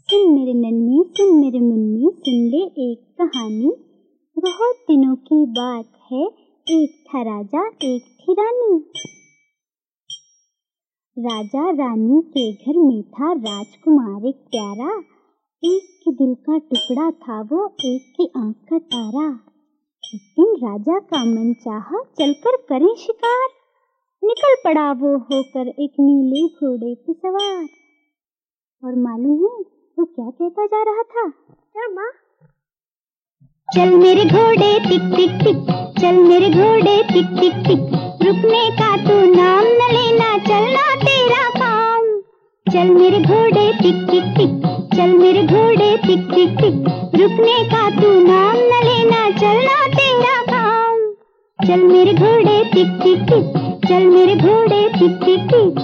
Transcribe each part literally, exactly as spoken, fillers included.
सुन मेरे नन्ही, सुन मेरे मुन्नी, सुन ले एक कहानी। बहुत दिनों की बात है, एक था राजा एक थी रानी। राजा रानी के घर में था राजकुमार एक प्यारा। एक के दिल का टुकड़ा था वो, एक की आंख का तारा। एक दिन राजा का मन चाहा चलकर करें शिकार। निकल पड़ा वो होकर एक नीले घोड़े पे सवार। और मालूम है वो क्या कहता जा रहा था? क्या माँ? चल मेरे घोड़े टिक टिक टिक, चल मेरे घोड़े टिक टिक टिक, रुकने का तू नाम न लेना, चलना तेरा काम। चल मेरे घोड़े टिक टिक टिक, चल मेरे घोड़े टिक टिक टिक, रुकने का तू नाम न लेना, चलना तेरा काम। चल मेरे घोड़े टिक टिक टिक, चल मेरे घोड़े टिक टिक टिक।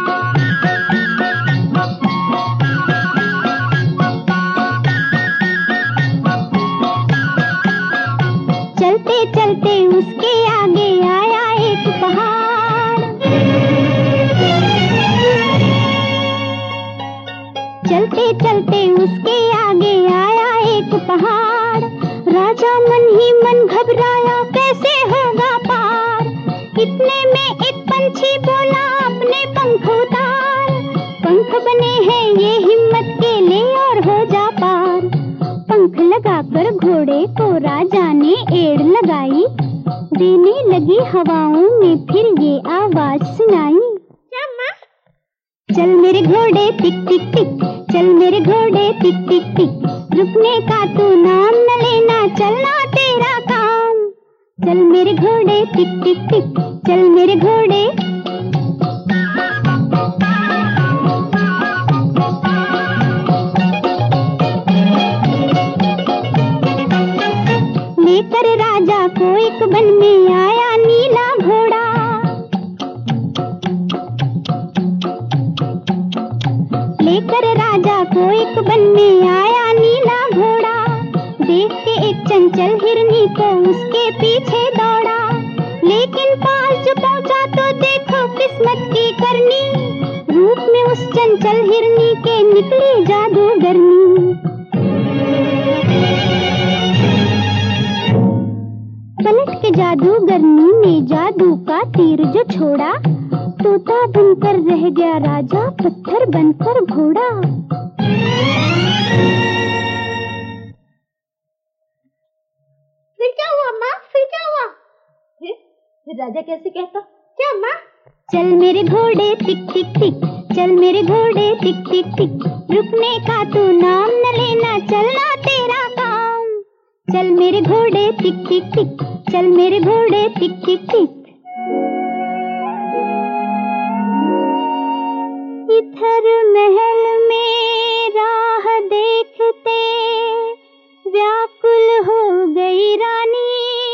चलते चलते उसके आगे आया एक पहाड़। चलते चलते उसके आगे आया एक पहाड़। राजा मन ही मन घबराया, कैसे होगा पार। इतने में एक पंछी बोला, अपने पंख उतार। पंख बने हैं ये हिम्मत के, ले और हो जा पार। पंख लगाकर घोड़े को राजा ने एड़ लगाई। देने लगी हवाओं में फिर ये आवाज सुनाई। क्या माँ? चल मेरे घोड़े टिक टिक टिक, चल मेरे घोड़े टिक टिक टिक, रुकने का तू नाम न लेना, चलना तेरा काम। चल मेरे घोड़े टिक टिक टिक, चल मेरे घोड़े। लेकर राजा को एक वन में आया नीला घोड़ा। लेकर राजा को एक वन में आया नीला घोड़ा। देख के एक चंचल हिरनी को उसके पीछे दौड़ा। लेकिन पास जो पहुंचा तो देखो किस्मत की करनी। रूप में उस चंचल हिरनी के निकली जादूगरनी। पलट के जादूगरनी ने जादू का तीर जो छोड़ा। तोता बनकर रह गया राजा, पत्थर बनकर घोड़ा। फिर क्या हुआ माँ? फिर क्या हुआ? फिर फिर राजा कैसे कहता? क्या माँ? चल मेरे घोड़े टिक टिक टिक, चल मेरे घोड़े टिक टिक टिक, रुकने का तू नाम न लेना, चलना तेरा काम। चल मेरे घोड़े टिक टिक टिक, चल मेरे घोड़े टिक टिक टिक। इधर महल में राह देखते व्याकुल हो गई रानी।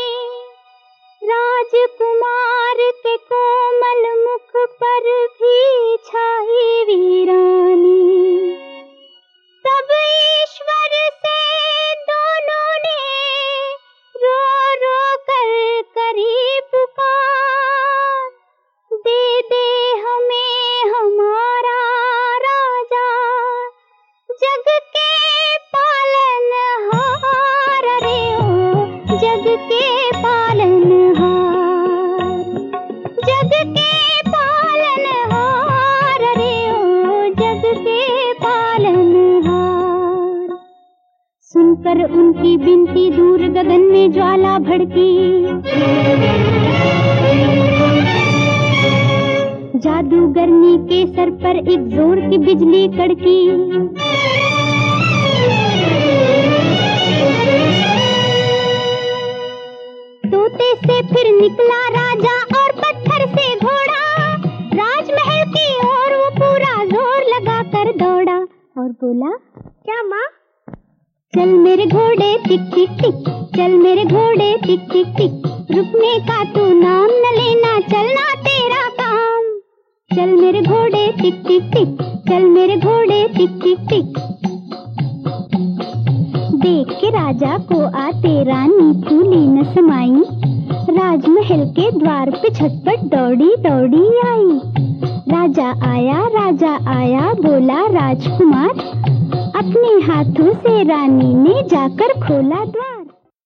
राजकुमार के कोमल मुख पर भी छाई वीरानी। तब ईश्वर से दोनों ने रो रो कर करी पुकार। दे दे हमें हमारा राजा, जग के पालनहार। रे ओ जग के पालनहार, जग के पालनहार। रे ओ जग के पालनहार। सुनकर उनकी बिनती दूर गगन में ज्वाला भड़की। जादूगरनी के सर पर एक जोर की बिजली कड़की। तोते से फिर निकला राजा और पत्थर से घोड़ा। राजमहल की ओर वो पूरा जोर लगा कर दौड़ा। और बोला क्या माँ? चल मेरे घोड़े टिक टिक टिक, चल मेरे घोड़े टिक टिक टिक, रुकने का तू नाम न लेना, चलना तेरा काम। चल मेरे घोड़े टिक टिक टिक, चल मेरे घोड़े टिक टिक टिक। देख के राजा को आते रानी फूली न समाई। राजमहल के द्वार पे झटपट दौड़ी दौड़ी आई। राजा आया राजा आया, बोला राजकुमार अपने हाथों से रानी ने जाकर खोला द्वार।